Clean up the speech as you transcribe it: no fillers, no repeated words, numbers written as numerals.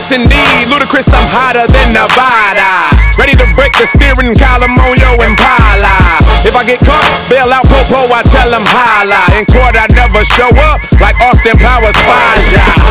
Yes indeed, Ludacris, I'm hotter than Nevada. Ready to break the steering column on your Impala. If I get caught, bail out Popo, I tell him holla. In court I never show up like Austin Powers Faja.